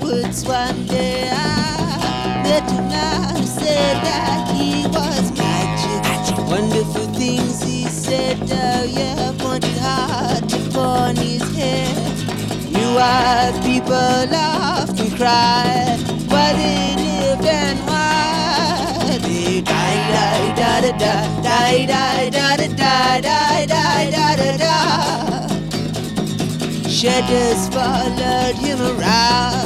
woods one day. I met a man who said that he was magic. Wonderful things he said, oh yeah, pointed hard upon his head. Knew why people laughed and cried, why they lived and why they died, da da da da, die da da da da da da da da. Shadows followed him around.